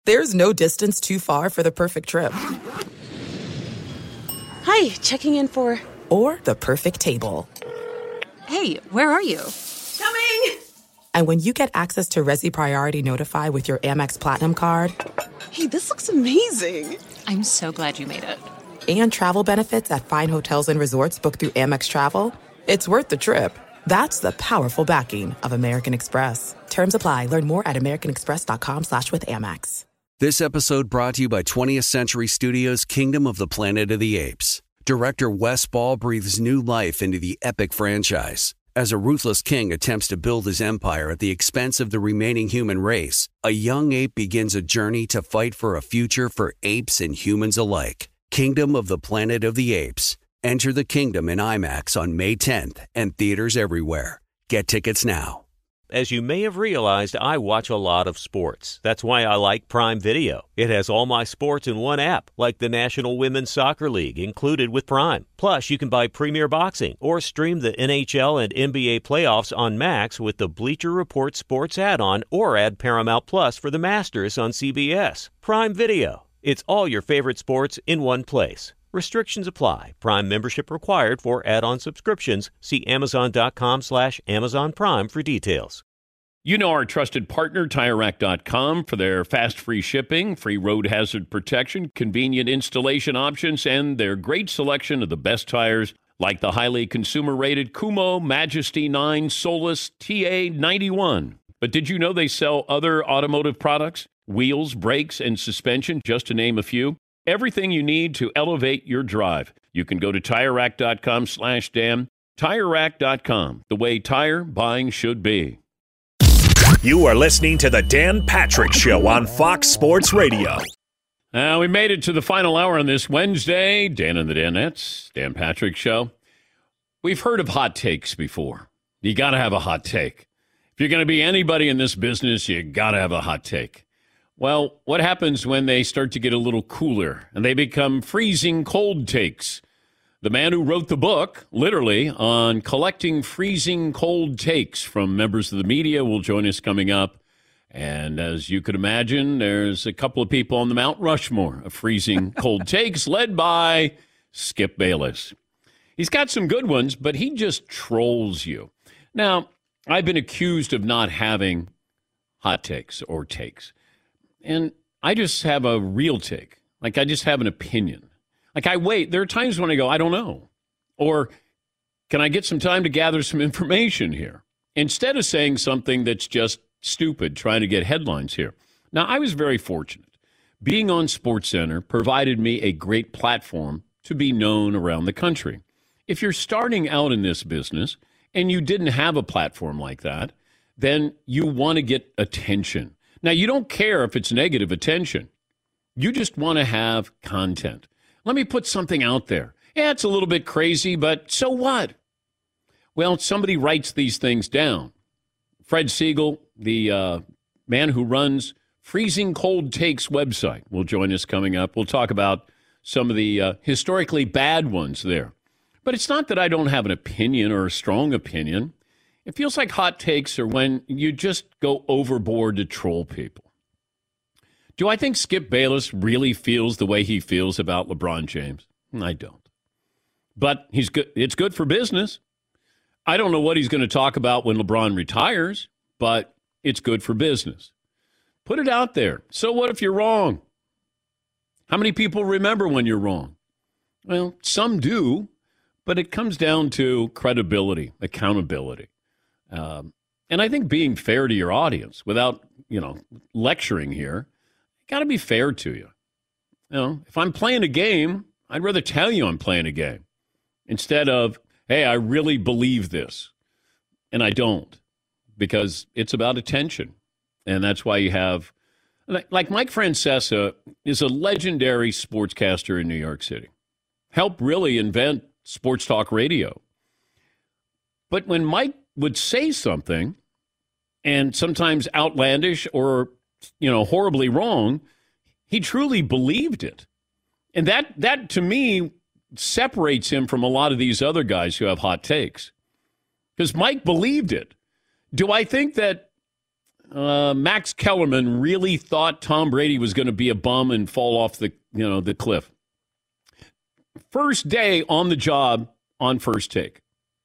There's no distance too far for the perfect trip. Hi, checking in for... Or the perfect table. Hey, where are you? Coming! And when you get access to Resi Priority Notify with your Amex Platinum card... Hey, this looks amazing. I'm so glad you made it. And travel benefits at fine hotels and resorts booked through Amex Travel, it's worth the trip. That's the powerful backing of American Express. Terms apply. Learn more at americanexpress.com/withAmex. This episode brought to you by 20th Century Studios' Kingdom of the Planet of the Apes. Director Wes Ball breathes new life into the epic franchise. As a ruthless king attempts to build his empire at the expense of the remaining human race, a young ape begins a journey to fight for a future for apes and humans alike. Kingdom of the Planet of the Apes. Enter the kingdom in IMAX on May 10th and theaters everywhere. Get tickets now. As you may have realized, I watch a lot of sports. That's why I like Prime Video. It has all my sports in one app, like the National Women's Soccer League, included with Prime. Plus, you can buy Premier Boxing or stream the NHL and NBA playoffs on Max with the Bleacher Report Sports add-on, or add Paramount Plus for the Masters on CBS. Prime Video. It's all your favorite sports in one place. Restrictions apply. Prime membership required for add-on subscriptions. See Amazon.com/Amazon Prime for details. You know our trusted partner, TireRack.com, for their fast, free shipping, free road hazard protection, convenient installation options, and their great selection of the best tires like the highly consumer-rated Kumo, Majesty 9, Solus, TA91. But did you know they sell other automotive products? Wheels, brakes, and suspension, just to name a few. Everything you need to elevate your drive. You can go to TireRack.com/Dan. TireRack.com, the way tire buying should be. You are listening to The Dan Patrick Show on Fox Sports Radio. We made it to the final hour on this Wednesday. Dan and the Danettes, Dan Patrick Show. We've heard of hot takes before. You got to have a hot take. If you're going to be anybody in this business, you got to have a hot take. Well, what happens when they start to get a little cooler and they become freezing cold takes? The man who wrote the book, literally, on collecting freezing cold takes from members of the media will join us coming up. And as you could imagine, there's a couple of people on the Mount Rushmore of freezing cold takes, led by Skip Bayless. He's got some good ones, but he just trolls you. Now, I've been accused of not having hot takes or takes. And I just have a real take. Like, I just have an opinion. Like, I wait. There are times when I go, I don't know. Or, can I get some time to gather some information here? Instead of saying something that's just stupid, trying to get headlines here. Now, I was very fortunate. Being on SportsCenter provided me a great platform to be known around the country. If you're starting out in this business and you didn't have a platform like that, then you want to get attention. Now, you don't care if it's negative attention. You just want to have content. Let me put something out there. Yeah, it's a little bit crazy, but so what? Well, somebody writes these things down. Fred Siegel, the man who runs Freezing Cold Takes website, will join us coming up. We'll talk about some of the historically bad ones there. But it's not that I don't have an opinion or a strong opinion. It feels like hot takes are when you just go overboard to troll people. Do I think Skip Bayless really feels the way he feels about LeBron James? I don't. But he's good. It's good for business. I don't know what he's going to talk about when LeBron retires, but it's good for business. Put it out there. So what if you're wrong? How many people remember when you're wrong? Well, some do, but it comes down to credibility, accountability. And I think being fair to your audience without, lecturing here, got to be fair to you. If I'm playing a game, I'd rather tell you I'm playing a game instead of, hey, I really believe this. And I don't, because it's about attention. And that's why you have, like Mike Francesa is a legendary sportscaster in New York City. Helped really invent sports talk radio. But when Mike would say something, and sometimes outlandish or, horribly wrong, he truly believed it. And that to me separates him from a lot of these other guys who have hot takes. Because Mike believed it. Do I think that Max Kellerman really thought Tom Brady was going to be a bum and fall off the cliff. First day on the job on First Take.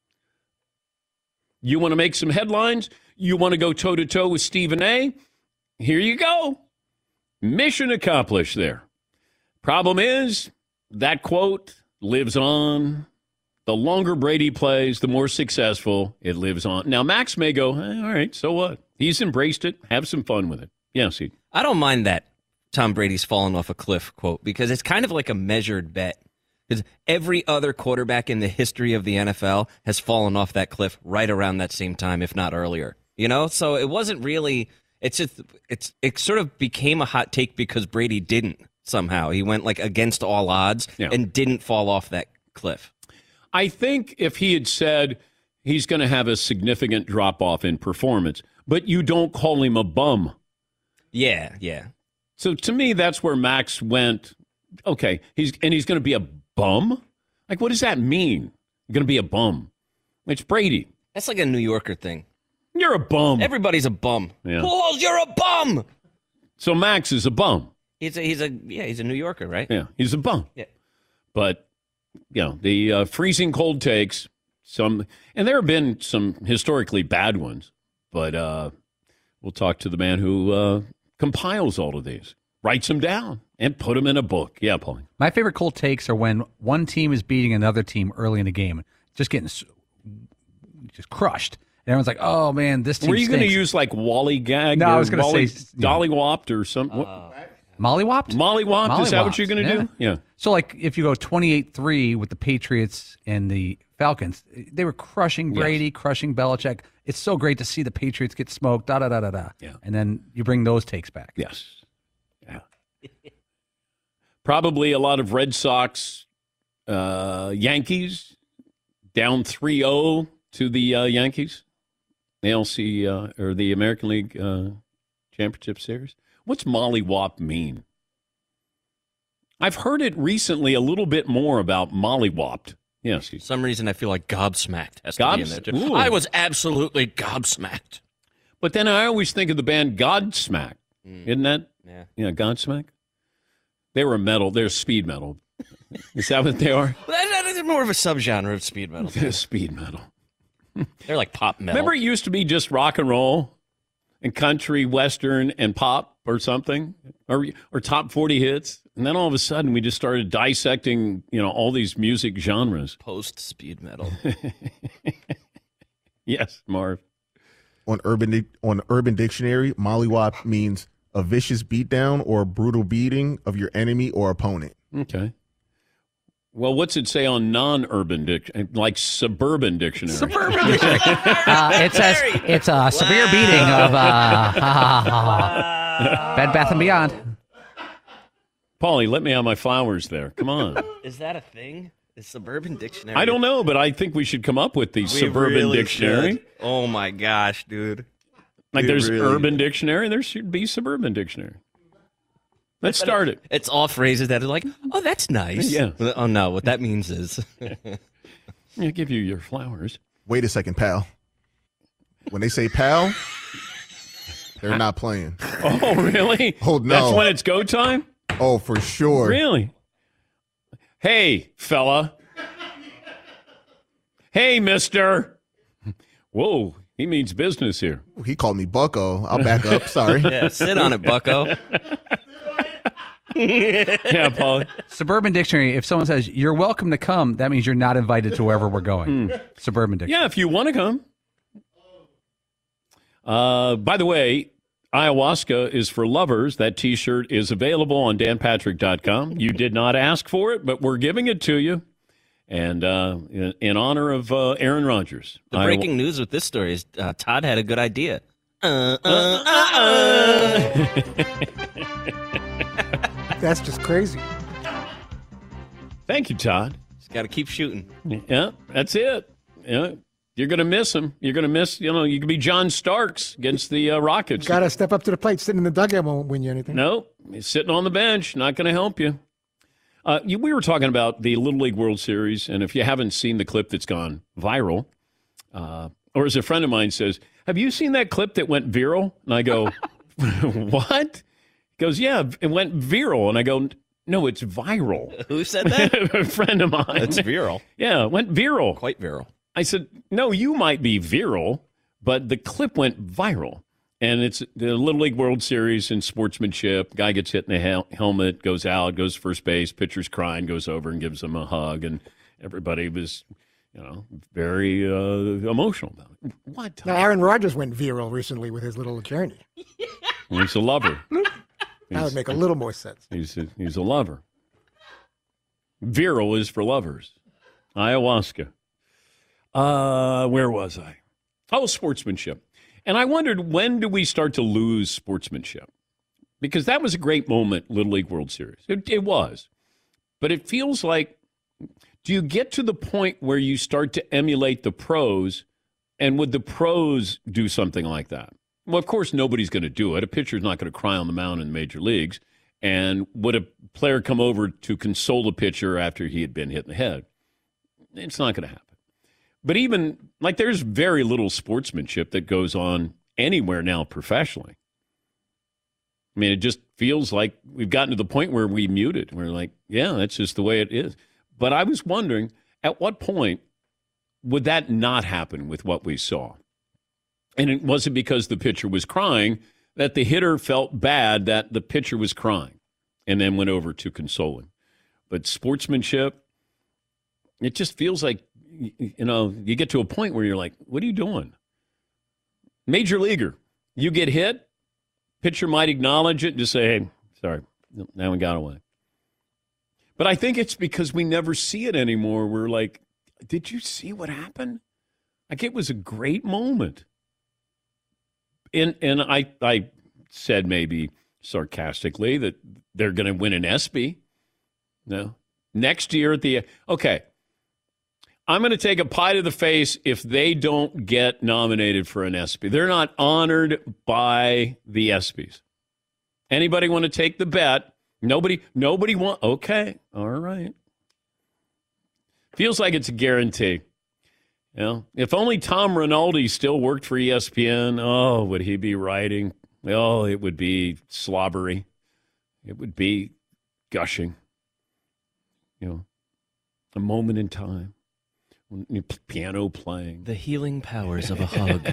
You want to make some headlines? You want to go toe-to-toe with Stephen A? Here you go. Mission accomplished there. Problem is, that quote lives on. The longer Brady plays, the more successful it lives on. Now, Max may go, all right, so what? He's embraced it. Have some fun with it. Yeah, see. I don't mind that Tom Brady's fallen off a cliff quote because it's kind of like a measured bet. Because every other quarterback in the history of the NFL has fallen off that cliff right around that same time, if not earlier. So it wasn't really. It sort of became a hot take because Brady didn't somehow. He went like against all odds and didn't fall off that cliff. I think if he had said he's going to have a significant drop off in performance, but you don't call him a bum. Yeah. So to me, that's where Max went. Okay, he's going to be a bum? Like, what does that mean? You're going to be a bum. It's Brady. That's like a New Yorker thing. You're a bum. Everybody's a bum. Yeah. Paul, you're a bum. So Max is a bum. He's a New Yorker, right? Yeah, he's a bum. Yeah. But, the freezing cold takes, and there have been some historically bad ones, but we'll talk to the man who compiles all of these, writes them down, and put them in a book. Yeah, Paulie. My favorite cold takes are when one team is beating another team early in the game, just getting just crushed. And everyone's like, oh, man, this team Were you going to stinks. use like Wally Gag? No, I was going to say Dollywopped or something. Mollywopped? Mollywopped? Is that what you're going to do? Yeah. So, like, if you go 28-3 with the Patriots and the Falcons, they were crushing Brady, crushing Belichick. It's so great to see the Patriots get smoked, da-da-da-da-da. Yeah. And then you bring those takes back. Yes. Yeah. Probably a lot of Red Sox, Yankees, down 3-0 to the Yankees. The LC, or the American League Championship Series. What's mollywop mean? I've heard it recently a little bit more about mollywopped. Yes. For some reason, I feel like gobsmacked has to be in there, too. Ooh. I was absolutely gobsmacked. But then I always think of the band Godsmack. Isn't that? Yeah, Godsmack. They were metal. They're speed metal. Is that what they are? They're more of a subgenre of speed metal. They're speed metal. They're like pop metal. Remember it used to be just rock and roll and country, western, and pop or something? Or top 40 hits? And then all of a sudden we just started dissecting, all these music genres. Post-speed metal. Yes, Marv. On Urban Dictionary, mollywop means a vicious beatdown or a brutal beating of your enemy or opponent. Okay. Well, what's it say on non-urban dictionary, like suburban dictionary? Suburban dictionary. It says it's a severe beating of Bed Bath & Beyond. Paulie, let me have my flowers there. Come on. Is that a thing? Is Suburban Dictionary? I don't know, but I think we should come up with the Suburban Dictionary. Should. Oh, my gosh, dude. Like there's Urban Dictionary, there should be Suburban Dictionary. Let's start it. It's all phrases that are like, oh, that's nice. Yeah. Oh, no, what that means is. I'll give you your flowers. Wait a second, pal. When they say pal, they're not playing. Oh, really? Oh, no. That's when it's go time? Oh, for sure. Really? Hey, fella. Hey, mister. Whoa, he means business here. He called me bucko. I'll back up. Sorry. Yeah, sit on it, bucko. Yeah, Paul. Suburban Dictionary, if someone says, you're welcome to come, that means you're not invited to wherever we're going. Suburban Dictionary. Yeah, if you want to come. By the way, ayahuasca is for lovers. That T-shirt is available on danpatrick.com. You did not ask for it, but we're giving it to you. And in honor of Aaron Rodgers. The breaking news with this story is Todd had a good idea. That's just crazy. Thank you, Todd. Just got to keep shooting. Yeah, that's it. Yeah. You're going to miss him. You're going to miss, you could be John Starks against the Rockets. Got to step up to the plate. Sitting in the dugout won't win you anything. No, he's sitting on the bench. Not going to help you. We were talking about the Little League World Series, and if you haven't seen the clip that's gone viral, Or as a friend of mine says, have you seen that clip that went viral? And I go, what? He goes, yeah, it went viral. And I go, no, it's viral. Who said that? A friend of mine. It's viral. Yeah, it went viral. Quite viral. I said, no, you might be viral, but the clip went viral. And it's the Little League World Series in sportsmanship. Guy gets hit in the helmet, goes out, goes to first base, pitcher's crying, goes over and gives him a hug. And everybody was, very emotional about it. What? Now, Aaron Rodgers went viral recently with his little journey. Well, he's a lover. That would make a little more sense. He's a lover. Viral is for lovers. Ayahuasca. Where was I? Oh, sportsmanship. And I wondered, when do we start to lose sportsmanship? Because that was a great moment, Little League World Series. It was. But it feels like, do you get to the point where you start to emulate the pros, and would the pros do something like that? Well, of course, nobody's going to do it. A pitcher's not going to cry on the mound in the major leagues. And would a player come over to console the pitcher after he had been hit in the head? It's not going to happen. But even, there's very little sportsmanship that goes on anywhere now professionally. I mean, it just feels like we've gotten to the point where we mute it. We're like, yeah, that's just the way it is. But I was wondering, at what point would that not happen with what we saw? And it wasn't because the pitcher was crying that the hitter felt bad that the pitcher was crying and then went over to console him. But sportsmanship, it just feels like, you get to a point where you're like, what are you doing? Major leaguer, you get hit, pitcher might acknowledge it and just say, hey, sorry, now we got away. But I think it's because we never see it anymore. We're like, did you see what happened? It was a great moment. And I said maybe sarcastically that they're going to win an ESPY. No. Next year okay, I'm going to take a pie to the face if they don't get nominated for an ESPY. They're not honored by the ESPYs. Anybody want to take the bet? Nobody want. Okay, all right. Feels like it's a guarantee. If only Tom Rinaldi still worked for ESPN, would he be writing? Oh, it would be slobbery. It would be gushing. A moment in time. Piano playing. The healing powers of a hug.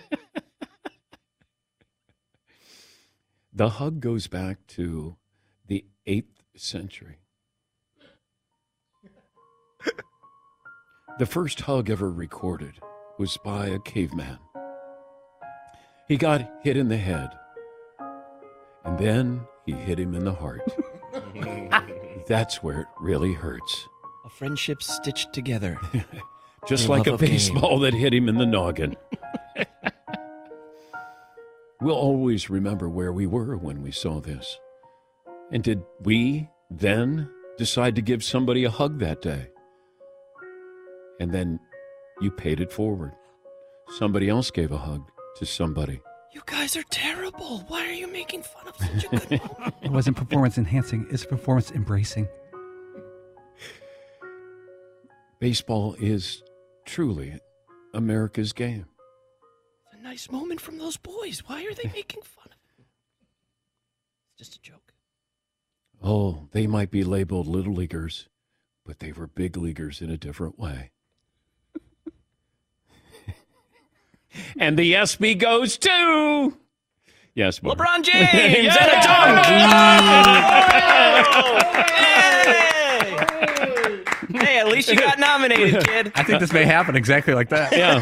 The hug goes back to the 8th century. The first hug ever recorded was by a caveman. He got hit in the head, and then he hit him in the heart. That's where it really hurts. A friendship stitched together. Just like a baseball that hit him in the noggin. We'll always remember where we were when we saw this. And did we then decide to give somebody a hug that day? And then you paid it forward. Somebody else gave a hug to somebody. You guys are terrible. Why are you making fun of such a good one? It wasn't performance enhancing. It's performance embracing. Baseball is truly America's game. It's a nice moment from those boys. Why are they making fun of it? It's just a joke. Oh, they might be labeled little leaguers, but they were big leaguers in a different way. And the ESPY goes to... Yes, Mark. LeBron James and a dunk! Hey, at least you got nominated, kid. I think this may happen exactly like that. Yeah.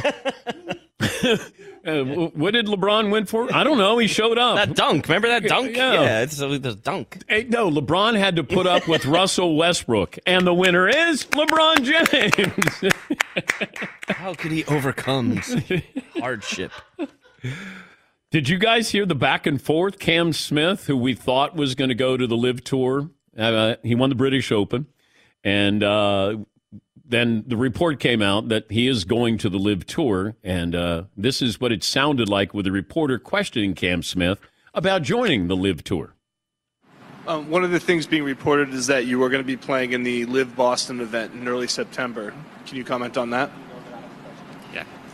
What did LeBron win for? I don't know. He showed up. That dunk. Remember that dunk? Yeah, it's the dunk. Hey, no, LeBron had to put up with Russell Westbrook, and the winner is LeBron James. How could he overcome hardship? Did you guys hear the back and forth? Cam Smith, who we thought was going to go to the Live Tour, he won the British Open, and then the report came out that he is going to the Live Tour, and this is what it sounded like with the reporter questioning Cam Smith about joining the Live Tour. One of the things being reported is that you were going to be playing in the Live Boston event in early September. Can you comment on that? Yeah.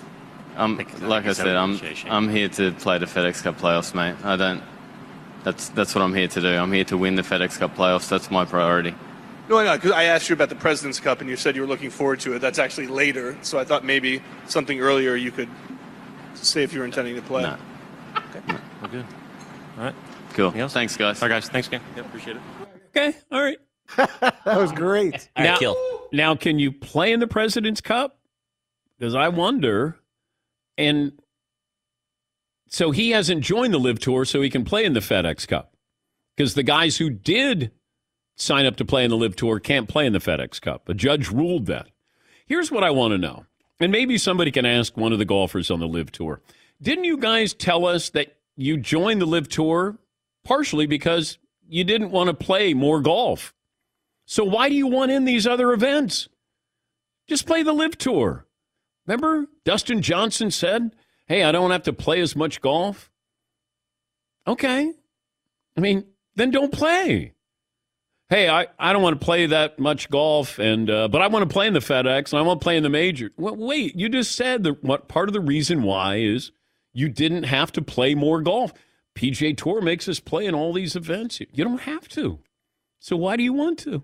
Like I said, I'm here to play the FedEx Cup playoffs, mate. That's what I'm here to do. I'm here to win the FedEx Cup playoffs. That's my priority. No, I know, because I asked you about the President's Cup, and you said you were looking forward to it. That's actually later, so I thought maybe something earlier you could say if you were intending to play. No. Okay. No. We're good. All right. Cool. Thanks, guys. All right, guys. Thanks, Ken. Yep, appreciate it. Okay. All right. That was great. Now, can you play in the President's Cup? Because I wonder. And so he hasn't joined the Live Tour, so he can play in the FedEx Cup. Because the guys who did sign up to play in the Live Tour can't play in the FedEx Cup. A judge ruled that. Here's what I want to know. And maybe somebody can ask one of the golfers on the Live Tour. Didn't you guys tell us that you joined the Live Tour partially because you didn't want to play more golf? So why do you want in these other events? Just play the Live Tour. Remember, Dustin Johnson said, hey, I don't have to play as much golf. Okay. I mean, then don't play. Hey, I don't want to play that much golf, but I want to play in the FedEx, and I want to play in the major. Well, wait, you just said that what part of the reason why is you didn't have to play more golf. PGA Tour makes us play in all these events. You don't have to. So why do you want to?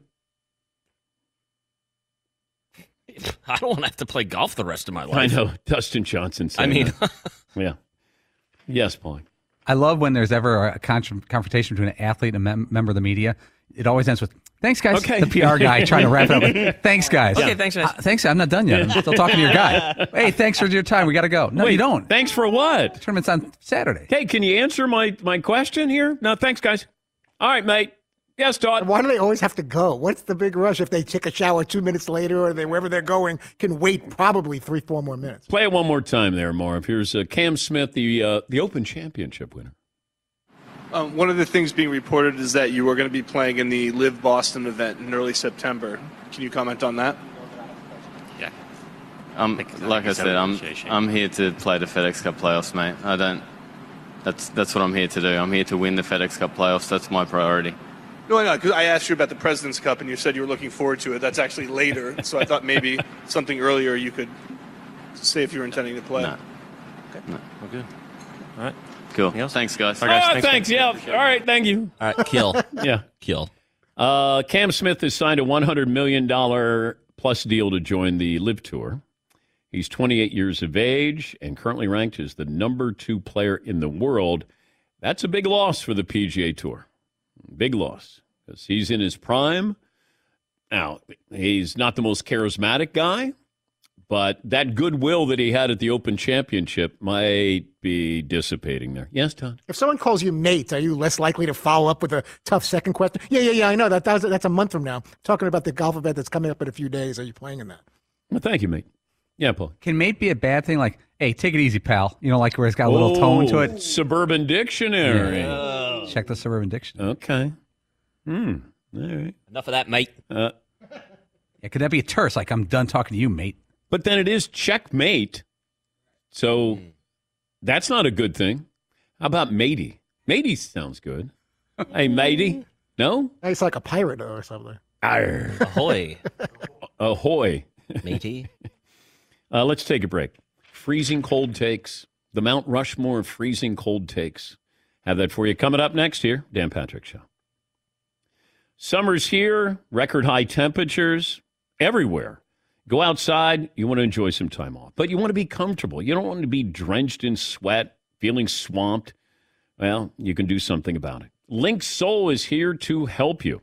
I don't want to have to play golf the rest of my life. I know. Dustin Johnson said that. Yeah. Yes, Paul. I love when there's ever a confrontation between an athlete and a member of the media. It always ends with, thanks, guys. Okay. The PR guy trying to wrap it up with, thanks, guys. Okay, thanks, guys. Thanks, I'm not done yet. I'm still talking to your guy. Hey, thanks for your time. We got to go. No, Wait, you don't. Thanks for what? The tournament's on Saturday. Hey, can you answer my question here? No, thanks, guys. All right, mate. Yes, Todd. Why do they always have to go? What's the big rush if they take a shower 2 minutes later or wherever they're going can wait probably 3-4 more minutes? Play it one more time there, Marv. Here's Cam Smith, the Open Championship winner. One of the things being reported is that you are going to be playing in the Live Boston event in early September. Can you comment on that? Yeah. Like I said, I'm here to play the FedEx Cup playoffs, mate. That's what I'm here to do. I'm here to win the FedEx Cup playoffs. That's my priority. No, I know, because I asked you about the President's Cup, and you said you were looking forward to it. That's actually later, so I thought maybe something earlier you could say if you were intending to play. No. Okay. No. We're good. All right. Cool. Thanks, guys. All right, thanks. Yeah. All right, thank you. All right, kill. Yeah. Kill. Cam Smith has signed a $100 million plus deal to join the Live Tour. He's 28 years of age and currently ranked as the number 2 player in the world. That's a big loss for the PGA Tour. Big loss because he's in his prime. Now, he's not the most charismatic guy, but that goodwill that he had at the Open Championship might be dissipating there. Yes, Todd? If someone calls you mate, are you less likely to follow up with a tough second question? Yeah, I know. That's a month from now. Talking about the golf event that's coming up in a few days. Are you playing in that? Well, thank you, mate. Yeah, Paul. Can mate be a bad thing? Like, hey, take it easy, pal. You know, like where it's got a little tone to it. Suburban Dictionary. Yeah. Check the Suburban Dictionary. Okay. All right. Enough of that, mate. Yeah, could that be a terse? Like, I'm done talking to you, mate. But then it is checkmate. So that's not a good thing. How about matey? Matey sounds good. Hey, matey. No? It's like a pirate or something. Arr. Ahoy. Ahoy. Matey. Let's take a break. Freezing cold takes. The Mount Rushmore of freezing cold takes. Have that for you coming up next here. Dan Patrick Show. Summer's here. Record high temperatures everywhere. Go outside. You want to enjoy some time off. But you want to be comfortable. You don't want to be drenched in sweat, feeling swamped. Well, you can do something about it. LinkSoul is here to help you.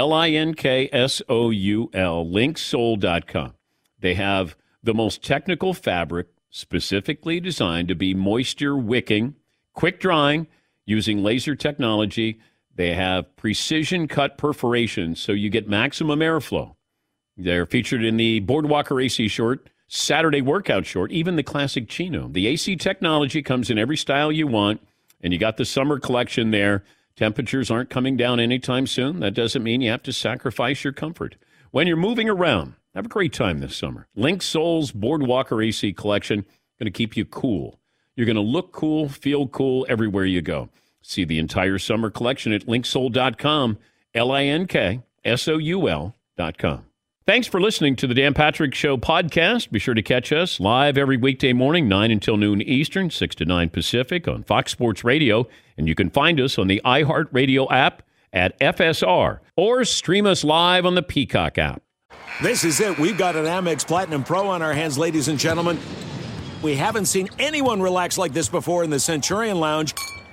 LinkSoul. LinkSoul.com. They have the most technical fabric specifically designed to be moisture wicking, quick drying using laser technology. They have precision cut perforations so you get maximum airflow. They're featured in the Boardwalker AC short, Saturday workout short, even the classic chino. The AC technology comes in every style you want, and you got the summer collection there. Temperatures aren't coming down anytime soon. That doesn't mean you have to sacrifice your comfort. When you're moving around, have a great time this summer. LinkSoul's Boardwalker AC collection going to keep you cool. You're going to look cool, feel cool everywhere you go. See the entire summer collection at linksoul.com, LinkSoul.com. Thanks for listening to the Dan Patrick Show podcast. Be sure to catch us live every weekday morning, 9 until noon Eastern, 6 to 9 Pacific on Fox Sports Radio. And you can find us on the iHeartRadio app at FSR or stream us live on the Peacock app. This is it. We've got an Amex Platinum Pro on our hands, ladies and gentlemen. We haven't seen anyone relax like this before in the Centurion Lounge.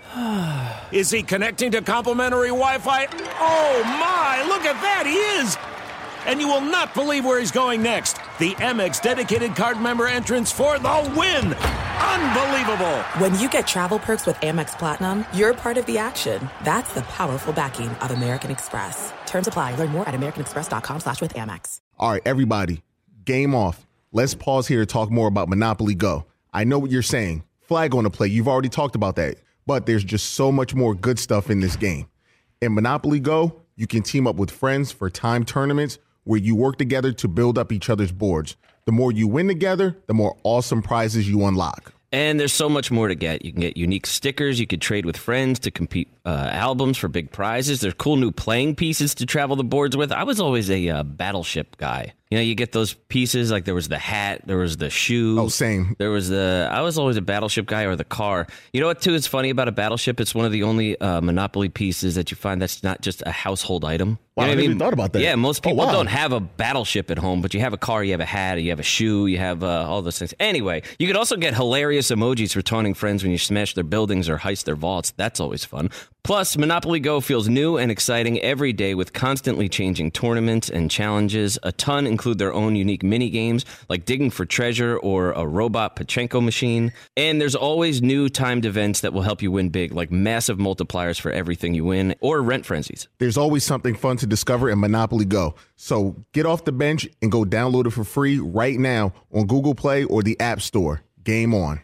Is he connecting to complimentary Wi-Fi? Oh, my. Look at that. He is. And you will not believe where he's going next. The Amex dedicated card member entrance for the win. Unbelievable. When you get travel perks with Amex Platinum, you're part of the action. That's the powerful backing of American Express. Terms apply. Learn more at americanexpress.com/withAmex. All right, everybody, game off. Let's pause here to talk more about Monopoly Go. I know what you're saying. Flag on the play. You've already talked about that. But there's just so much more good stuff in this game. In Monopoly Go, you can team up with friends for timed tournaments where you work together to build up each other's boards. The more you win together, the more awesome prizes you unlock. And there's so much more to get. You can get unique stickers. You could trade with friends to compete albums for big prizes. There's cool new playing pieces to travel the boards with. I was always a Battleship guy. You know, you get those pieces, like there was the hat, there was the shoe. Oh, same. I was always a Battleship guy, or the car. You know what, too, is funny about a Battleship? It's one of the only Monopoly pieces that you find that's not just a household item. Wow, You know I what never even thought about that. Yeah, most people wow. don't have a Battleship at home, but you have a car, you have a hat, you have a shoe, you have all those things. Anyway, you could also get hilarious emojis for taunting friends when you smash their buildings or heist their vaults. That's always fun. Plus, Monopoly Go feels new and exciting every day with constantly changing tournaments and challenges. A ton include their own unique mini games, like digging for treasure or a robot Pachinko machine. And there's always new timed events that will help you win big, like massive multipliers for everything you win, or rent frenzies. There's always something fun to discover in Monopoly Go. So get off the bench and go download it for free right now on Google Play or the App Store. Game on.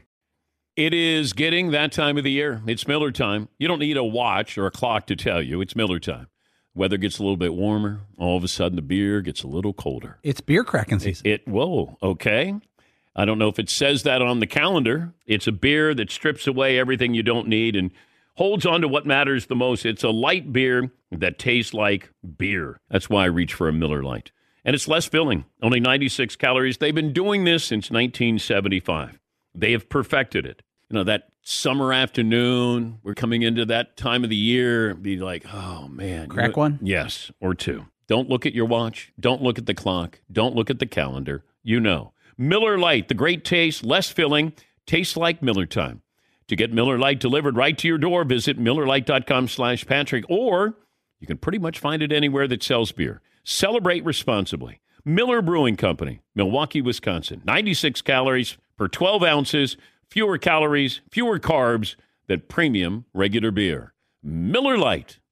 It is getting that time of the year. It's Miller time. You don't need a watch or a clock to tell you. It's Miller time. Weather gets a little bit warmer. All of a sudden, the beer gets a little colder. It's beer cracking season. Whoa, okay. I don't know if it says that on the calendar. It's a beer that strips away everything you don't need and holds on to what matters the most. It's a light beer that tastes like beer. That's why I reach for a Miller Lite. And it's less filling, only 96 calories. They've been doing this since 1975. They have perfected it. You know, that summer afternoon, we're coming into that time of the year, be like, oh, man. Crack one? Yes, or two. Don't look at your watch. Don't look at the clock. Don't look at the calendar. You know. Miller Lite, the great taste, less filling, tastes like Miller time. To get Miller Lite delivered right to your door, visit MillerLite.com/Patrick, or you can pretty much find it anywhere that sells beer. Celebrate responsibly. Miller Brewing Company, Milwaukee, Wisconsin. 96 calories per 12 ounces, fewer calories, fewer carbs than premium regular beer. Miller Lite.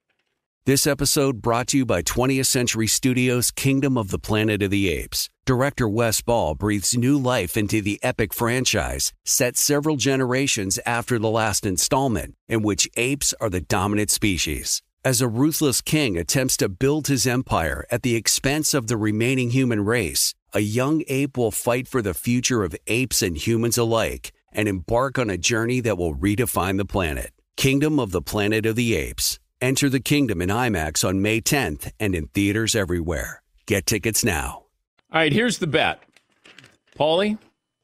This episode brought to you by 20th Century Studios' Kingdom of the Planet of the Apes. Director Wes Ball breathes new life into the epic franchise, set several generations after the last installment, in which apes are the dominant species. As a ruthless king attempts to build his empire at the expense of the remaining human race, a young ape will fight for the future of apes and humans alike and embark on a journey that will redefine the planet. Kingdom of the Planet of the Apes. Enter the kingdom in IMAX on May 10th and in theaters everywhere. Get tickets now. All right, here's the bet. Paulie,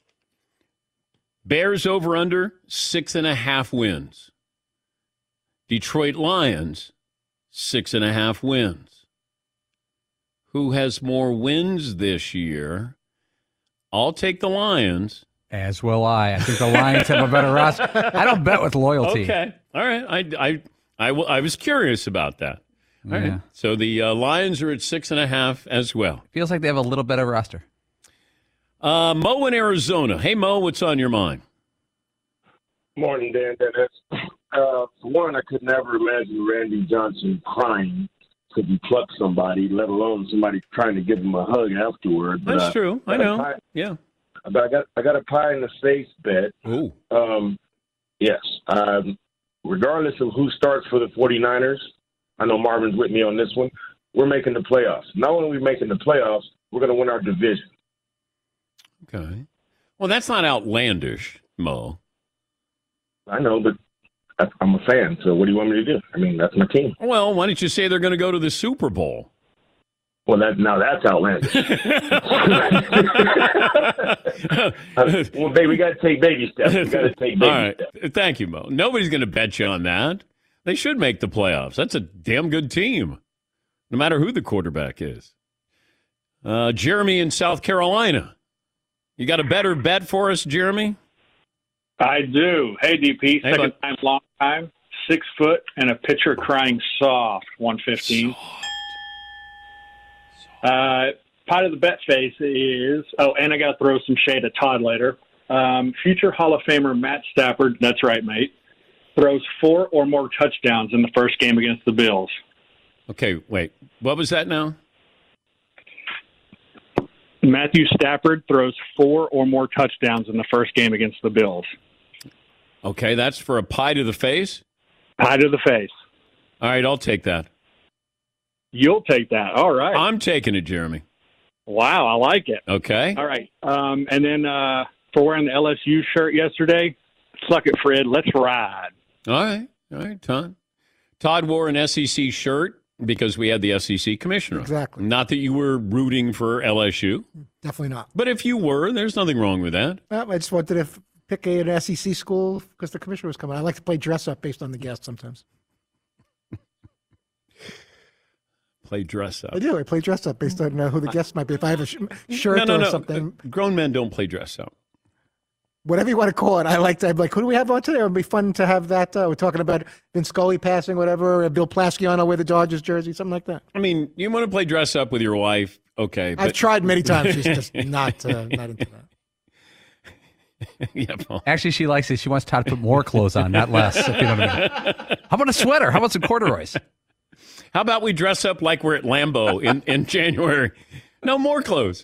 Bears over under 6.5 wins. Detroit Lions, 6.5 wins. Who has more wins this year? I'll take the Lions. As will I. I think the Lions have a better roster. I don't bet with loyalty. Okay. All right. I was curious about that. All Yeah. right. So the Lions are at 6.5 as well. Feels like they have a little better roster. Mo in Arizona. Hey, Mo, what's on your mind? Morning, Dan Dennis. For one, I could never imagine Randy Johnson crying because he plucked somebody, let alone somebody trying to give him a hug afterward. But, That's true. I know. Yeah. But I got a pie in the face bet. Ooh. Yes. Regardless of who starts for the 49ers, I know Marvin's with me on this one, we're making the playoffs. Not only are we making the playoffs, we're going to win our division. Okay. Well, that's not outlandish, Mo. I know, but I'm a fan, so what do you want me to do? I mean, that's my team. Well, why don't you say they're going to go to the Super Bowl? Well, that's outlandish. Well, baby, we got to take baby steps. We got to take baby steps. Thank you, Mo. Nobody's going to bet you on that. They should make the playoffs. That's a damn good team, no matter who the quarterback is. Jeremy in South Carolina. You got a better bet for us, Jeremy? I do. Hey, DP. Hey, second time, long time. 6 foot and a pitcher crying soft. 115. Part of the bet face is, and I got to throw some shade at Todd later. Future Hall of Famer Matt Stafford, that's right, mate, throws 4 or more touchdowns in the first game against the Bills. Okay, wait. What was that now? Matthew Stafford throws 4 or more touchdowns in the first game against the Bills. Okay, that's for a pie to the face? Pie to the face. All right, I'll take that. You'll take that. All right. I'm taking it, Jeremy. Wow, I like it. Okay. All right. And then for wearing the LSU shirt yesterday, suck it, Fred. Let's ride. All right, Todd. Todd wore an SEC shirt because we had the SEC commissioner. Exactly. Not that you were rooting for LSU. Definitely not. But if you were, there's nothing wrong with that. Well, I just wanted to pick an SEC school because the commissioner was coming. I like to play dress up based on the guest sometimes. Play dress up. I do. I play dress up based on who the guest might be. If I have a shirt or something. Grown men don't play dress up. Whatever you want to call it. I'm like, who do we have on today? It would be fun to have that. We're talking about Vince Scully passing, whatever. Bill Plaskiano will wear the Dodgers jersey, something like that. I mean, you want to play dress up with your wife, okay. I've tried many times. She's just not into that. Yeah, well. Actually, she likes it. She wants Todd to put more clothes on, not less. If you know what I mean. How about a sweater? How about some corduroys? How about we dress up like we're at Lambeau in January? No more clothes.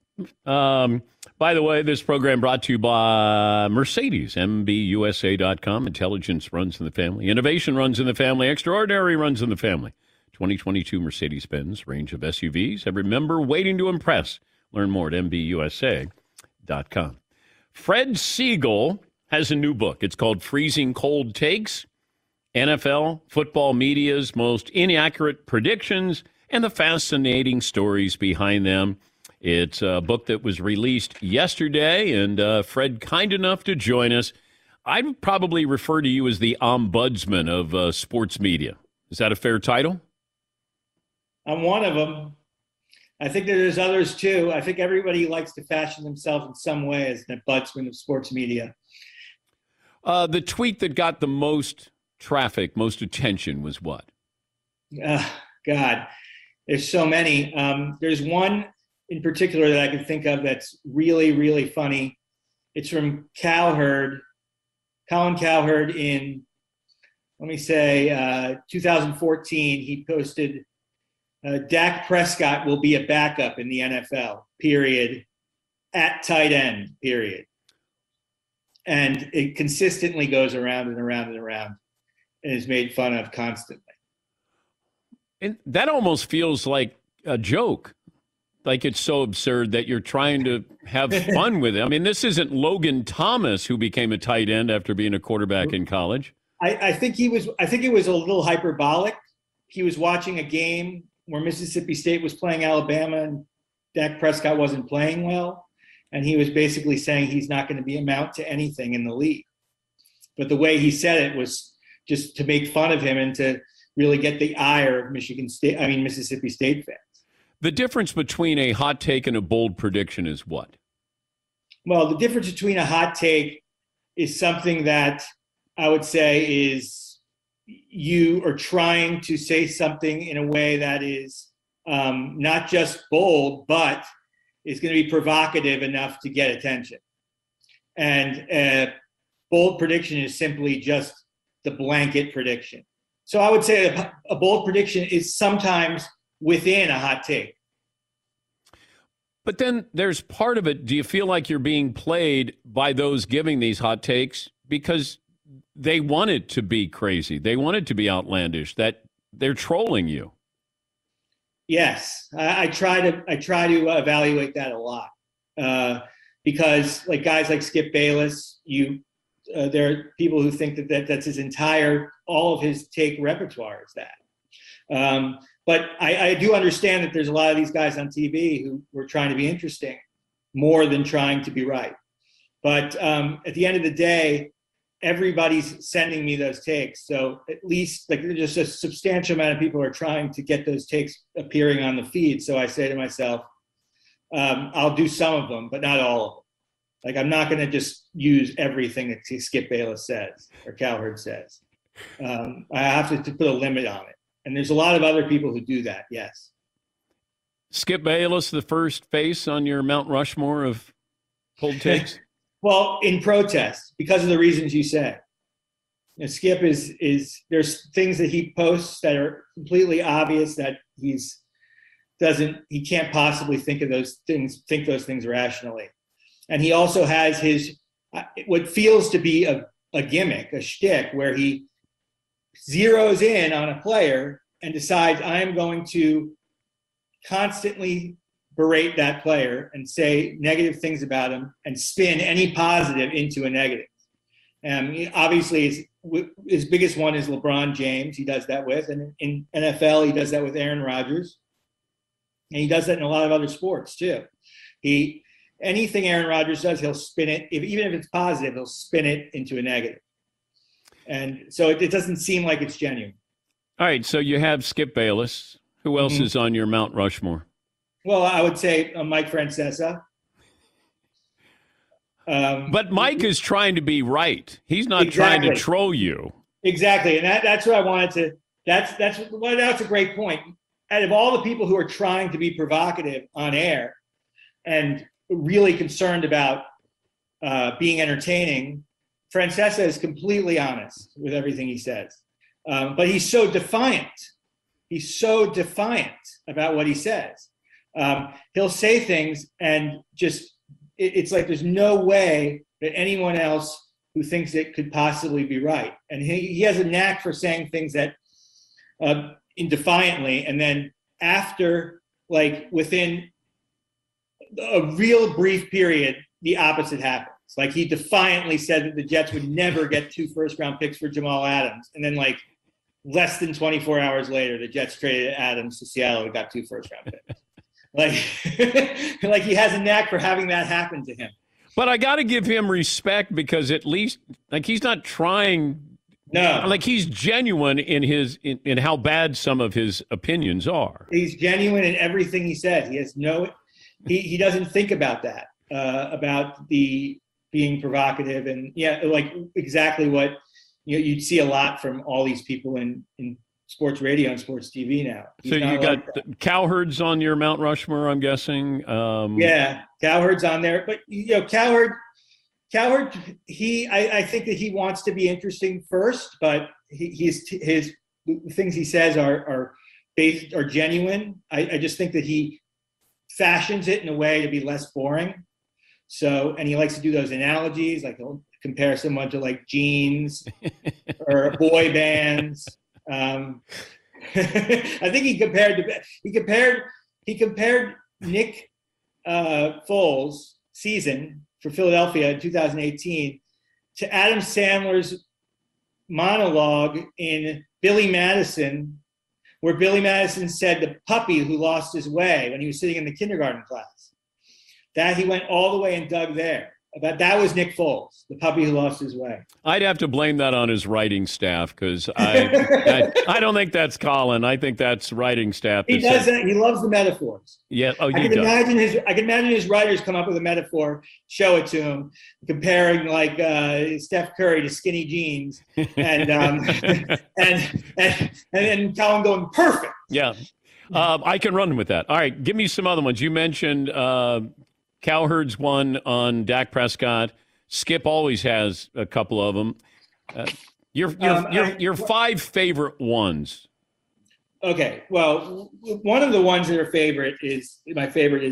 By the way, this program brought to you by Mercedes, MBUSA.com. Intelligence runs in the family. Innovation runs in the family. Extraordinary runs in the family. 2022 Mercedes-Benz range of SUVs. Every member waiting to impress. Learn more at MBUSA.com. Fred Siegel has a new book. It's called Freezing Cold Takes, NFL football media's most inaccurate predictions and the fascinating stories behind them. It's a book that was released yesterday, and Fred, kind enough to join us. I'd probably refer to you as the ombudsman of sports media. Is that a fair title? I'm one of them. I think that there's others, too. I think everybody likes to fashion themselves in some way as an ombudsman of sports media. The tweet that got the most traffic, most attention was what? God, there's so many. There's one in particular that I can think of that's really, really funny. It's from Colin Cowherd in, 2014. He posted, Dak Prescott will be a backup in the NFL, period, at tight end, period. And it consistently goes around and around and around and is made fun of constantly. And that almost feels like a joke. Like it's so absurd that you're trying to have fun with it. I mean, this isn't Logan Thomas who became a tight end after being a quarterback in college. I think it was a little hyperbolic. He was watching a game where Mississippi State was playing Alabama and Dak Prescott wasn't playing well. And he was basically saying he's not going to amount to anything in the league. But the way he said it was just to make fun of him and to really get the ire of Mississippi State fans. The difference between a hot take and a bold prediction is what? Well, the difference between a hot take is something that I would say is you are trying to say something in a way that is not just bold, but is going to be provocative enough to get attention. And a bold prediction is simply just the blanket prediction. So I would say a bold prediction is sometimes within a hot take. But then there's part of it. Do you feel like you're being played by those giving these hot takes because they want it to be crazy? They want it to be outlandish, that they're trolling you. Yes, I try to evaluate that a lot because like guys like Skip Bayless, there are people who think that that's his entire, all of his take repertoire is that. But I do understand that there's a lot of these guys on TV who were trying to be interesting more than trying to be right. But at the end of the day, everybody's sending me those takes. So at least like just a substantial amount of people are trying to get those takes appearing on the feed. So I say to myself, I'll do some of them, but not all of them. Like, I'm not going to just use everything that Skip Bayless says or Cowherd says. I have to put a limit on it. And there's a lot of other people who do that, yes. Skip Bayless, the first face on your Mount Rushmore of cold takes? Well, in protest, because of the reasons you said. You know, Skip is there's things that he posts that are completely obvious that he can't possibly think those things rationally. And he also has his what feels to be a gimmick, a shtick, where he zeroes in on a player and decides, I am going to constantly berate that player and say negative things about him and spin any positive into a negative. Obviously, his biggest one is LeBron James. He does that with. And in NFL, he does that with Aaron Rodgers. And he does that in a lot of other sports, too. Anything Aaron Rodgers does, he'll spin it. Even if it's positive, he'll spin it into a negative. And so it doesn't seem like it's genuine. All right, so you have Skip Bayless. Who else is on your Mount Rushmore? Well, I would say Mike Francesa. But Mike is trying to be right. He's not trying to troll you. Exactly, and that's what I wanted to. That's a great point. Out of all the people who are trying to be provocative on air and really concerned about being entertaining, Francesa is completely honest with everything he says. But he's so defiant. He's so defiant about what he says. He'll say things and just, it's like there's no way that anyone else who thinks it could possibly be right. And he has a knack for saying things that defiantly, and then after, like within a real brief period, the opposite happens. Like he defiantly said that the Jets would never get 2 first-round picks for Jamal Adams. And then like less than 24 hours later, the Jets traded Adams to Seattle and got 2 first-round picks. Like he has a knack for having that happen to him. But I got to give him respect because at least like he's not trying. No, like he's genuine in how bad some of his opinions are. He's genuine in everything he says. He has he doesn't think about that, about the being provocative and like exactly what you'd see a lot from all these people in sports radio and sports TV now. So you got Cowherd's on your Mount Rushmore, I'm guessing. Yeah, Cowherd's on there, but Cowherd, I think that he wants to be interesting first, but his things he says are genuine. I just think that he fashions it in a way to be less boring. So, and he likes to do those analogies, like he'll compare someone to like jeans or boy bands. I think he compared Nick Foles' season for Philadelphia in 2018 to Adam Sandler's monologue in Billy Madison, where Billy Madison said the puppy who lost his way when he was sitting in the kindergarten class. That he went all the way and dug there. That was Nick Foles, the puppy who lost his way. I'd have to blame that on his writing staff because I don't think that's Colin. I think that's writing staff. He does that. He loves the metaphors. Yeah. Oh, I can imagine his writers come up with a metaphor, show it to him, comparing like Steph Curry to skinny jeans, and and Colin going perfect. Yeah. I can run with that. All right, give me some other ones. You mentioned Cowherd's one on Dak Prescott. Skip always has a couple of them. Your 5 favorite ones. Okay, well, one of the ones that are my favorite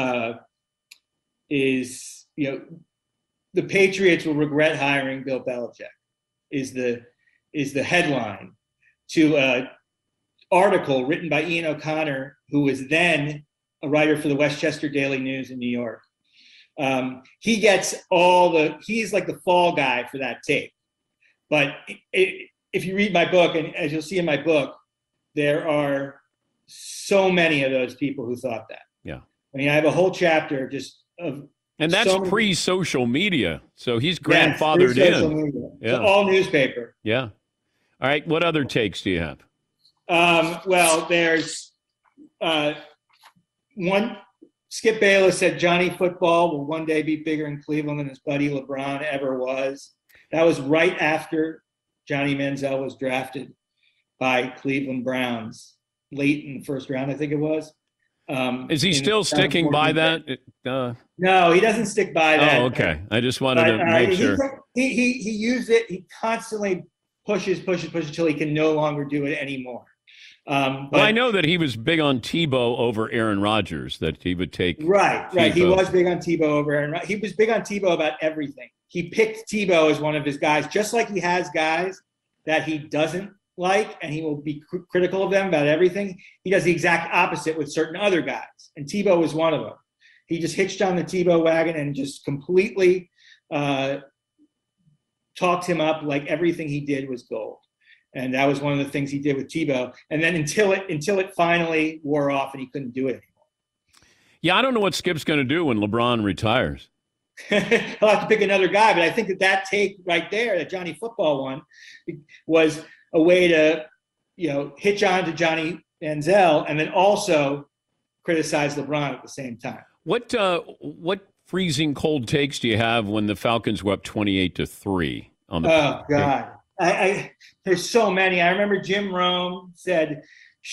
is the Patriots will regret hiring Bill Belichick. Is the headline to an article written by Ian O'Connor, who was then a writer for the Westchester Daily News in New York. He gets he's like the fall guy for that tape. But if you read my book, and as you'll see in my book, there are so many of those people who thought that. Yeah. I mean, I have a whole chapter just of. And that's so many- pre-social media, so he's Yeah, grandfathered pre-social in. media. Yeah. So all newspaper. Yeah. All right. What other takes do you have? Well, there's one. Skip Bayless said Johnny Football will one day be bigger in Cleveland than his buddy LeBron ever was. That was right after Johnny Manziel was drafted by Cleveland Browns late in the first round, I think it was. Is he still sticking by that? No, he doesn't stick by that. Oh, okay. I just wanted to make sure. He used it. He constantly pushes until he can no longer do it anymore. Well, I know that he was big on Tebow over Aaron Rodgers, that he would take. Right. He Tebow. was big on Tebow over Aaron Rodgers. He was big on Tebow about everything. He picked Tebow as one of his guys, just like he has guys that he doesn't like, and he will be critical of them about everything. He does the exact opposite with certain other guys, and Tebow was one of them. He just hitched on the Tebow wagon and just completely talked him up like everything he did was gold. And that was one of the things he did with Tebow. And then until it finally wore off and he couldn't do it anymore. Yeah, I don't know what Skip's going to do when LeBron retires. He'll have to pick another guy, but I think that take right there, that Johnny Football one, was a way to, hitch on to Johnny Manziel and then also criticize LeBron at the same time. What freezing cold takes do you have when the Falcons were up 28-3 on the? Oh God, I there's so many. I remember Jim Rome said, "Shootout? ?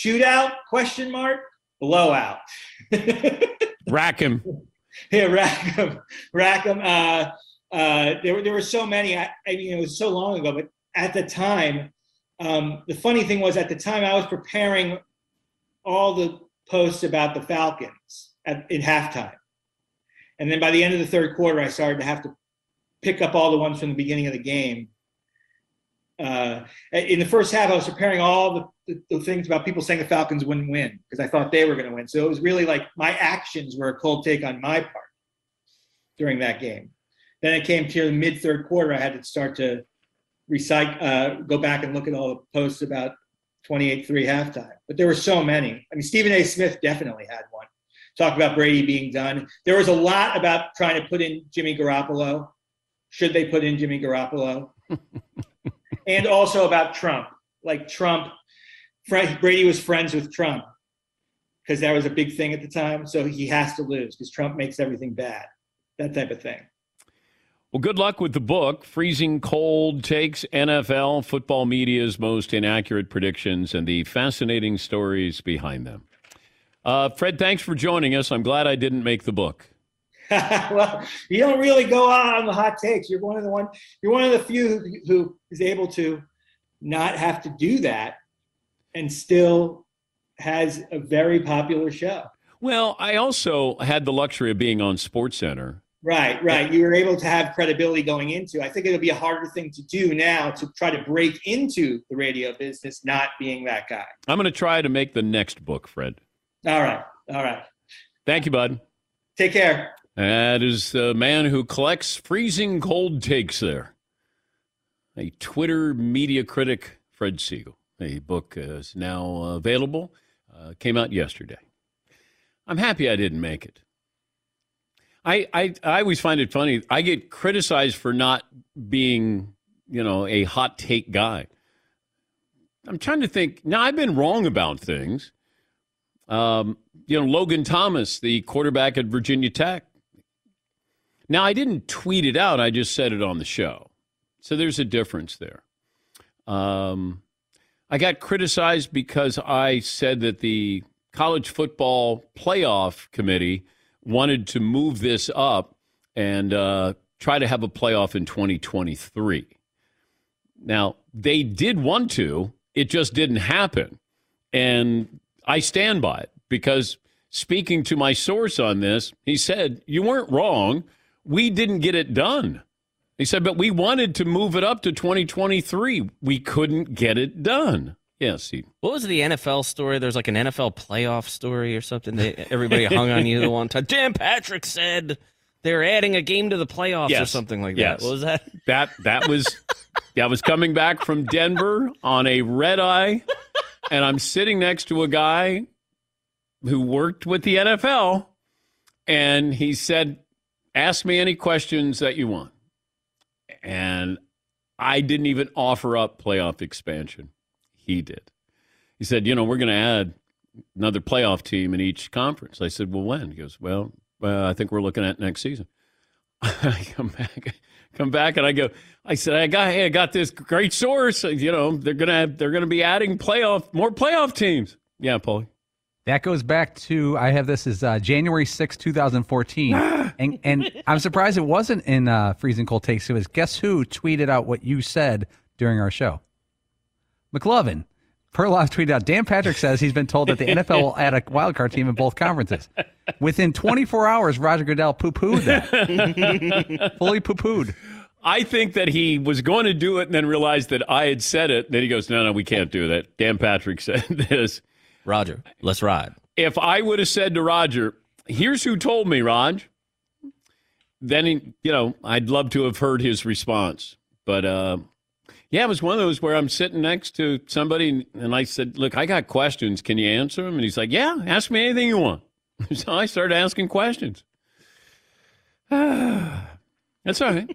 Blowout." Rack him. Yeah, rack him. There were so many. I mean, it was so long ago, but at the time, the funny thing was, at the time, I was preparing all the posts about the Falcons in halftime, and then by the end of the third quarter, I started to have to pick up all the ones from the beginning of the game. In the first half, I was preparing all the things about people saying the Falcons wouldn't win because I thought they were going to win. So it was really like my actions were a cold take on my part during that game. Then it came to the mid-third quarter. I had to start to go back and look at all the posts about 28-3 halftime. But there were so many. I mean, Stephen A. Smith definitely had one. Talk about Brady being done. There was a lot about trying to put in Jimmy Garoppolo. Should they put in Jimmy Garoppolo? And also about Trump. Like Brady was friends with Trump because that was a big thing at the time. So he has to lose because Trump makes everything bad. That type of thing. Well, good luck with the book, Freezing Cold Takes NFL Football Media's Most Inaccurate Predictions and the Fascinating Stories Behind Them. Fred, thanks for joining us. I'm glad I didn't make the book. Well, you don't really go on the hot takes. You're one of the few who is able to not have to do that and still has a very popular show. Well, I also had the luxury of being on SportsCenter. Right. You were able to have credibility going into. I think it'll be a harder thing to do now to try to break into the radio business, not being that guy. I'm going to try to make the next book, Fred. All right. Thank you, bud. Take care. That is the man who collects freezing cold takes there. A Twitter media critic, Fred Siegel. The book is now available. Came out yesterday. I'm happy I didn't make it. I always find it funny. I get criticized for not being, a hot take guy. I'm trying to think. Now, I've been wrong about things. Logan Thomas, the quarterback at Virginia Tech. Now, I didn't tweet it out. I just said it on the show. So there's a difference there. I got criticized because I said that the college football playoff committee wanted to move this up and try to have a playoff in 2023. Now, they did want to. It just didn't happen. And I stand by it because speaking to my source on this, he said, you weren't wrong. We didn't get it done. He said, but we wanted to move it up to 2023. We couldn't get it done. Yes. What was the NFL story? There's like an NFL playoff story or something. Everybody hung on you the one time. Dan Patrick said they're adding a game to the playoffs or something like that. What was that? That was I was coming back from Denver on a red eye, and I'm sitting next to a guy who worked with the NFL, and he said, ask me any questions that you want. And I didn't even offer up playoff expansion. He did. He said, we're going to add another playoff team in each conference. I said, well, when? He goes, well, I think we're looking at next season. I come back and I said, I got this great source. They're going to be adding more playoff teams. Yeah, Paulie. That goes back to, I have this as January 6, 2014. and I'm surprised it wasn't in Freezing Cold Takes. It was, guess who tweeted out what you said during our show? McLovin. Perloff tweeted out, Dan Patrick says he's been told that the NFL will add a wildcard team in both conferences. Within 24 hours, Roger Goodell poo-pooed that. Fully poo-pooed. I think that he was going to do it and then realized that I had said it. Then he goes, no, we can't do that. Dan Patrick said this. Roger, let's ride. If I would have said to Roger, here's who told me, Raj, then, I'd love to have heard his response. But, yeah, it was one of those where I'm sitting next to somebody, and I said, look, I got questions. Can you answer them? And he's like, yeah, ask me anything you want. So I started asking questions. That's all right.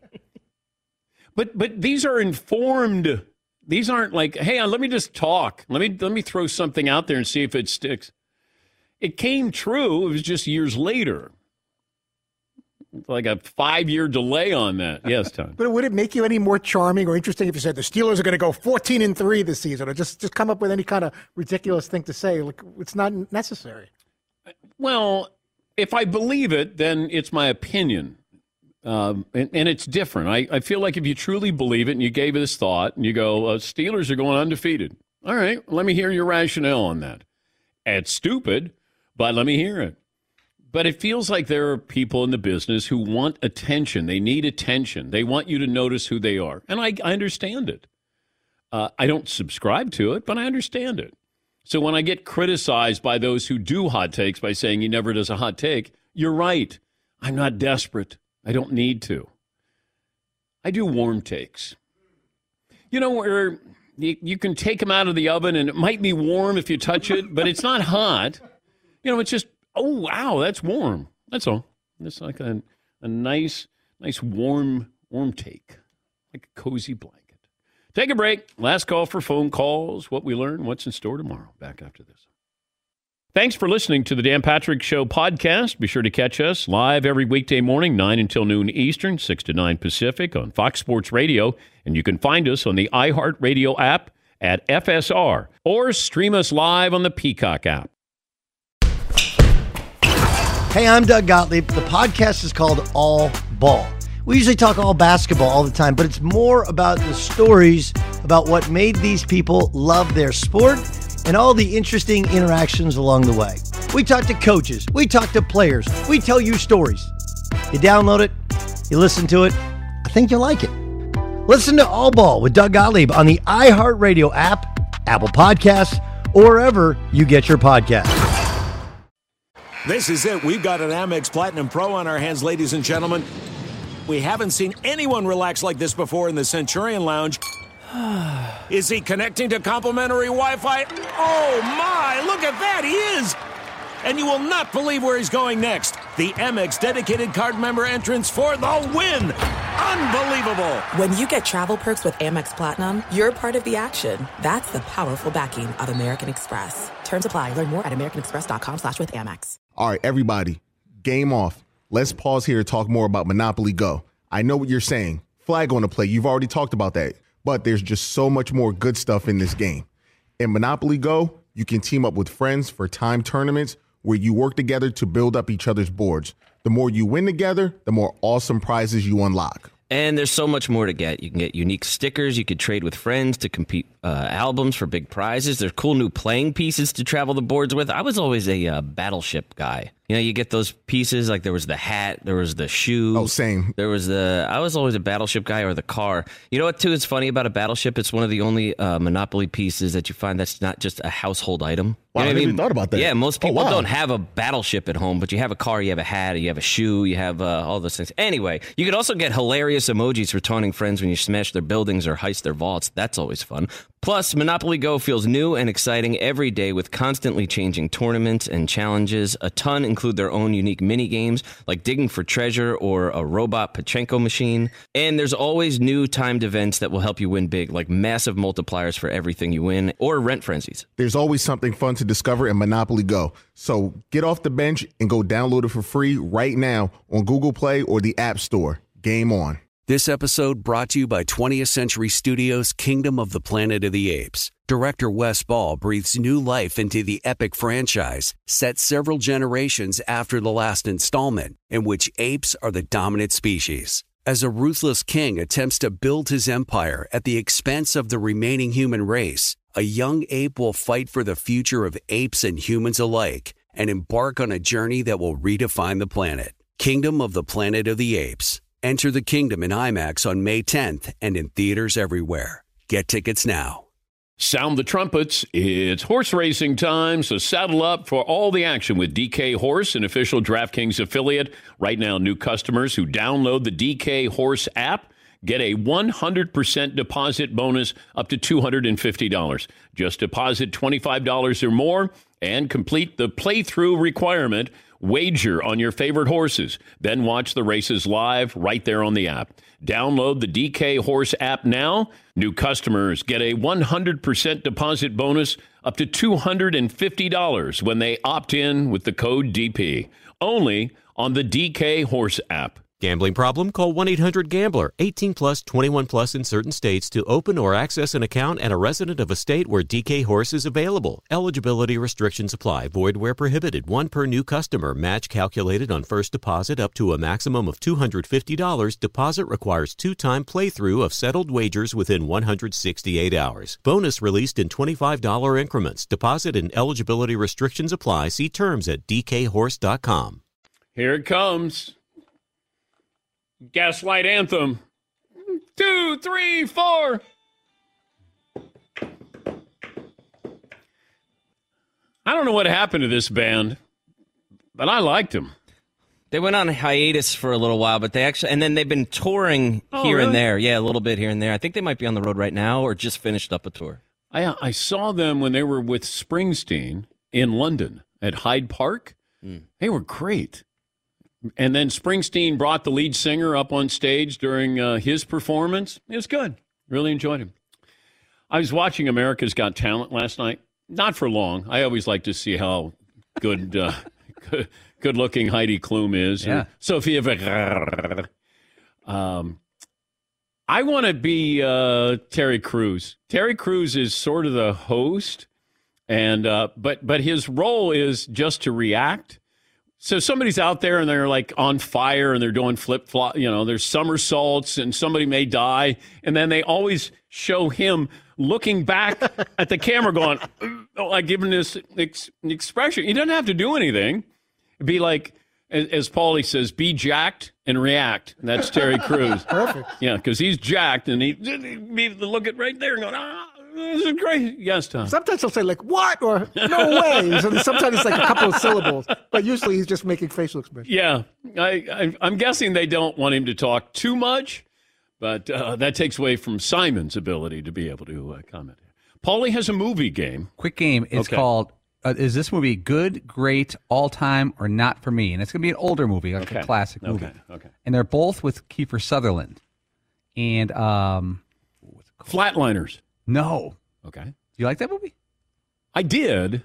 But these are informed. These aren't like, hey, let me just talk. Let me throw something out there and see if it sticks. It came true. It was just years later. Like a 5-year delay on that. Yes, Tom. But would it make you any more charming or interesting if you said the Steelers are going to go 14-3 this season, or just come up with any kind of ridiculous thing to say? Like, it's not necessary. Well, if I believe it, then it's my opinion. And it's different. I feel like if you truly believe it and you gave it this thought and you go, Steelers are going undefeated. All right, let me hear your rationale on that. It's stupid, but let me hear it. But it feels like there are people in the business who want attention. They need attention. They want you to notice who they are. And I understand it. I don't subscribe to it, but I understand it. So when I get criticized by those who do hot takes by saying he never does a hot take, you're right. I'm not desperate. I don't need to. I do warm takes. Where you can take them out of the oven and it might be warm if you touch it, but it's not hot. It's just, oh, wow, that's warm. That's all. It's like a nice warm take, like a cozy blanket. Take a break. Last call for phone calls, what we learned, what's in store tomorrow. Back after this. Thanks for listening to the Dan Patrick Show podcast. Be sure to catch us live every weekday morning, 9 until noon Eastern, 6 to 9 Pacific on Fox Sports Radio. And you can find us on the iHeartRadio app at FSR or stream us live on the Peacock app. Hey, I'm Doug Gottlieb. The podcast is called All Ball. We usually talk all basketball all the time, but it's more about the stories about what made these people love their sport and all the interesting interactions along the way. We talk to coaches. We talk to players. We tell you stories. You download it. You listen to it. I think you'll like it. Listen to All Ball with Doug Gottlieb on the iHeartRadio app, Apple Podcasts, or wherever you get your podcasts. This is it. We've got an Amex Platinum Pro on our hands, ladies and gentlemen. We haven't seen anyone relax like this before in the Centurion Lounge. Is he connecting to complimentary Wi-Fi? Oh, my. Look at that. He is. And you will not believe where he's going next. The Amex dedicated card member entrance for the win. Unbelievable. When you get travel perks with Amex Platinum, you're part of the action. That's the powerful backing of American Express. Terms apply. Learn more at americanexpress.com/withAmex. All right, everybody, game off. Let's pause here to talk more about Monopoly Go. I know what you're saying. Flag on the play. You've already talked about that. But there's just so much more good stuff in this game. In Monopoly Go, you can team up with friends for time tournaments where you work together to build up each other's boards. The more you win together, the more awesome prizes you unlock. And there's so much more to get. You can get unique stickers. You could trade with friends to compete albums for big prizes. There's cool new playing pieces to travel the boards with. I was always a Battleship guy. You get those pieces, like there was the hat, there was the shoe. Oh, same. I was always a Battleship guy, or the car. You know what, too, is funny about a Battleship? It's one of the only Monopoly pieces that you find that's not just a household item. Wow, I never even thought about that. Yeah, most people don't have a Battleship at home, but you have a car, you have a hat, you have a shoe, you have all those things. Anyway, you could also get hilarious emojis for taunting friends when you smash their buildings or heist their vaults. That's always fun. Plus, Monopoly Go feels new and exciting every day with constantly changing tournaments and challenges. A ton include their own unique mini games like digging for treasure or a robot Pachinko machine. And there's always new timed events that will help you win big, like massive multipliers for everything you win or rent frenzies. There's always something fun to discover in Monopoly Go. So get off the bench and go download it for free right now on Google Play or the App Store. Game on. This episode brought to you by 20th Century Studios' Kingdom of the Planet of the Apes. Director Wes Ball breathes new life into the epic franchise, set several generations after the last installment, in which apes are the dominant species. As a ruthless king attempts to build his empire at the expense of the remaining human race, a young ape will fight for the future of apes and humans alike and embark on a journey that will redefine the planet. Kingdom of the Planet of the Apes. Enter the kingdom in IMAX on May 10th and in theaters everywhere. Get tickets now. Sound the trumpets. It's horse racing time, so saddle up for all the action with DK Horse, an official DraftKings affiliate. Right now, new customers who download the DK Horse app get a 100% deposit bonus up to $250. Just deposit $25 or more and complete the playthrough requirement. Wager on your favorite horses, then watch the races live right there on the app. Download the DK Horse app now. New customers get a 100% deposit bonus up to $250 when they opt in with the code DP. Only on the DK Horse app. Gambling problem? Call 1-800-GAMBLER. 18 plus, 21 plus in certain states to open or access an account and a resident of a state where DK Horse is available. Eligibility restrictions apply. Void where prohibited. One per new customer. Match calculated on first deposit up to a maximum of $250. Deposit requires 2-time playthrough of settled wagers within 168 hours. Bonus released in $25 increments. Deposit and eligibility restrictions apply. See terms at dkhorse.com. Here it comes. Gaslight Anthem. 2, 3, 4. I don't know what happened to this band, but I liked them. They went on a hiatus for a little while, but and then they've been touring here and there. Yeah, a little bit here and there. I think they might be on the road right now or just finished up a tour. I saw them when they were with Springsteen in London at Hyde Park. They were great. And then Springsteen brought the lead singer up on stage during his performance. It was good. Really enjoyed him. I was watching America's Got Talent last night. Not for long. I always like to see how good good-looking Heidi Klum is. Yeah. Sophia Vergara. I want to be Terry Crews. Terry Crews is sort of the host, and but his role is just to react. So somebody's out there and they're like on fire and they're doing flip-flop, there's somersaults and somebody may die. And then they always show him looking back at the camera going, like giving this expression. He doesn't have to do anything. It'd be like, as Paulie says, be jacked and react. And that's Terry Crews. Perfect. Yeah, because he's jacked and he'd look at right there and go, this is great. Yes, Tom. Sometimes he'll say, like, what? Or, no way. So sometimes it's like a couple of syllables. But usually he's just making facial expressions. Yeah. I'm guessing they don't want him to talk too much, but that takes away from Simon's ability to be able to comment. Paulie has a movie game. Quick game. It's called, is this movie good, great, all-time, or not for me? And it's going to be an older movie, like a classic movie. Okay. And they're both with Kiefer Sutherland. And Flatliners. No. Okay. Do you like that movie? I did.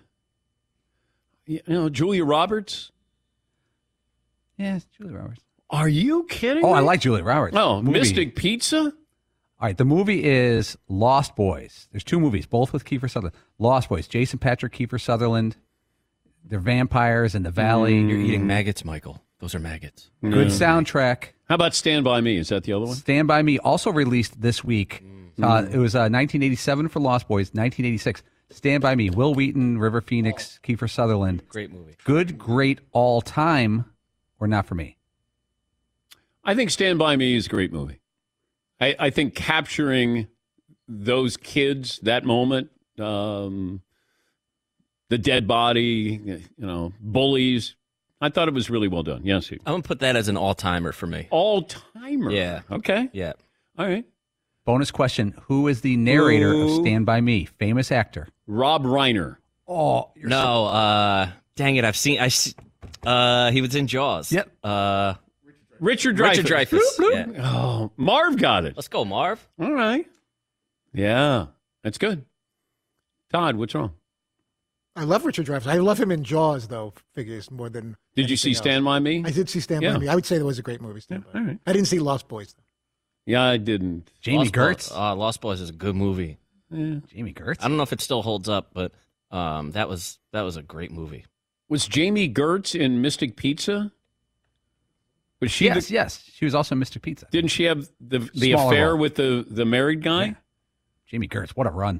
Julia Roberts. Yeah, it's Julia Roberts. Are you kidding me? I like Julia Roberts. Oh, Mystic Pizza? All right, the movie is Lost Boys. There's two movies, both with Kiefer Sutherland. Lost Boys, Jason Patric, Kiefer Sutherland. They're vampires in the valley. You're eating maggots, Michael. Those are maggots. Good soundtrack. How about Stand By Me? Is that the other one? Stand By Me, also released this week. It was 1987 for Lost Boys, 1986. Stand By Me, Will Wheaton, River Phoenix, Kiefer Sutherland. Great movie. Good, great, all time, or not for me? I think Stand By Me is a great movie. I think capturing those kids, that moment, the dead body, bullies. I thought it was really well done. Yes. I'm going to put that as an all-timer for me. All-timer? Yeah. Okay. Yeah. All right. Bonus question: who is the narrator of Stand By Me? Famous actor. Rob Reiner. Oh, dang it! He was in Jaws. Yep. Richard Dreyfuss. Dreyfuss. Yeah. Oh, Marv got it. Let's go, Marv. All right. Yeah, that's good. Todd, what's wrong? I love Richard Dreyfuss. I love him in Jaws, though. Figures more than. Did you see else. Stand By Me? I did see Stand By Me. I would say that was a great movie. Stand By Me. Right. I didn't see Lost Boys, though. Yeah, I didn't. Jamie Gertz. Lost Boys is a good movie. Yeah. Jamie Gertz. I don't know if it still holds up, but that was a great movie. Was Jamie Gertz in Mystic Pizza? Was she? Yes. She was also in Mystic Pizza. Didn't she have the Smaller affair role. with the married guy? Yeah. Jamie Gertz, what a run!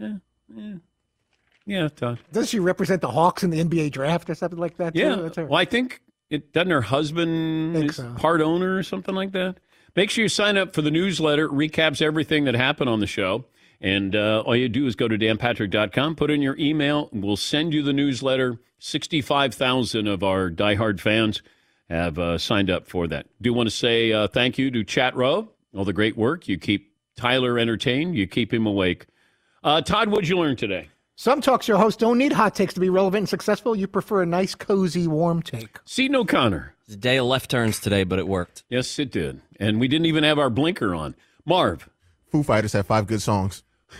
Yeah, Todd. Doesn't she represent the Hawks in the NBA draft or something like that? Too? Yeah. That's her. Well, I think doesn't her husband is part owner or something like that. Make sure you sign up for the newsletter. It recaps everything that happened on the show. And all you do is go to danpatrick.com, put in your email, and we'll send you the newsletter. 65,000 of our diehard fans have signed up for that. Do want to say thank you to Chat Row, all the great work. You keep Tyler entertained. You keep him awake. Todd, what'd you learn today? Some talk show hosts don't need hot takes to be relevant and successful. You prefer a nice, cozy, warm take. Seton O'Connor. It's a day of left turns today, but it worked. Yes, it did. And we didn't even have our blinker on. Marv. Foo Fighters have 5 good songs.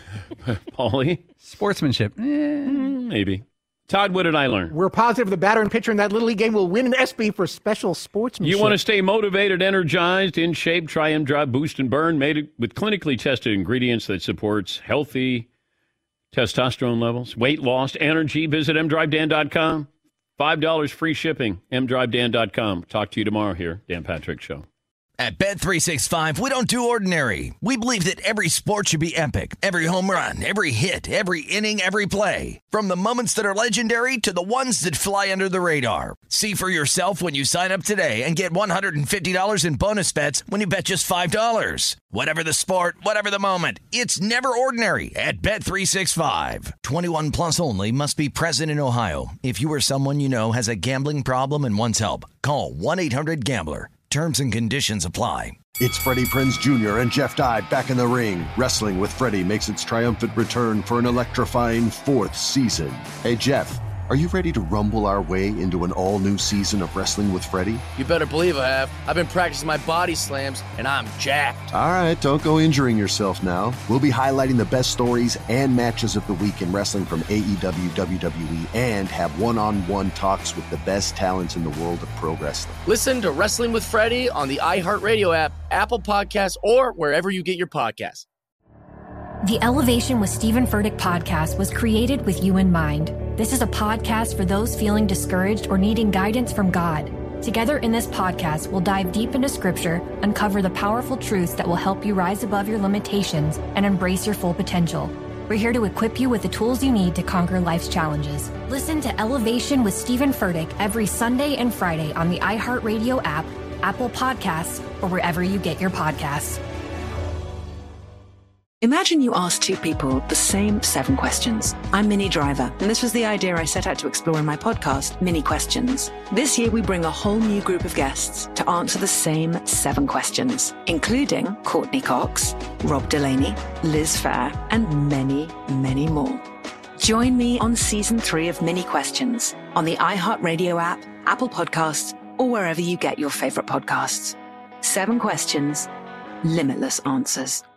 Paulie. Sportsmanship. Maybe. Todd, what did I learn? We're positive the batter and pitcher in that Little League game will win an ESPY for special sportsmanship. You want to stay motivated, energized, in shape, try M-Drive Boost and Burn, made with clinically tested ingredients that supports healthy testosterone levels, weight loss, energy. Visit mdrivedan.com. $5 free shipping, mdrivedan.com. Talk to you tomorrow here, Dan Patrick Show. At Bet365, we don't do ordinary. We believe that every sport should be epic. Every home run, every hit, every inning, every play. From the moments that are legendary to the ones that fly under the radar. See for yourself when you sign up today and get $150 in bonus bets when you bet just $5. Whatever the sport, whatever the moment, it's never ordinary at Bet365. 21 plus only. Must be present in Ohio. If you or someone you know has a gambling problem and wants help, call 1-800-GAMBLER. Terms and conditions apply. It's Freddie Prinze Jr. and Jeff Dye back in the ring. Wrestling with Freddie makes its triumphant return for an electrifying 4th season. Hey, Jeff, are you ready to rumble our way into an all-new season of Wrestling with Freddie? You better believe I have. I've been practicing my body slams, and I'm jacked. All right, don't go injuring yourself now. We'll be highlighting the best stories and matches of the week in wrestling from AEW, WWE, and have one-on-one talks with the best talents in the world of pro wrestling. Listen to Wrestling with Freddie on the iHeartRadio app, Apple Podcasts, or wherever you get your podcasts. The Elevation with Stephen Furtick podcast was created with you in mind. This is a podcast for those feeling discouraged or needing guidance from God. Together in this podcast, we'll dive deep into Scripture, uncover the powerful truths that will help you rise above your limitations and embrace your full potential. We're here to equip you with the tools you need to conquer life's challenges. Listen to Elevation with Stephen Furtick every Sunday and Friday on the iHeartRadio app, Apple Podcasts, or wherever you get your podcasts. Imagine you ask 2 people the same 7 questions. I'm Minnie Driver, and this was the idea I set out to explore in my podcast, Mini Questions. This year, we bring a whole new group of guests to answer the same 7 questions, including Courtney Cox, Rob Delaney, Liz Phair, and many, many more. Join me on Season 3 of Mini Questions on the iHeartRadio app, Apple Podcasts, or wherever you get your favorite podcasts. 7 questions, limitless answers.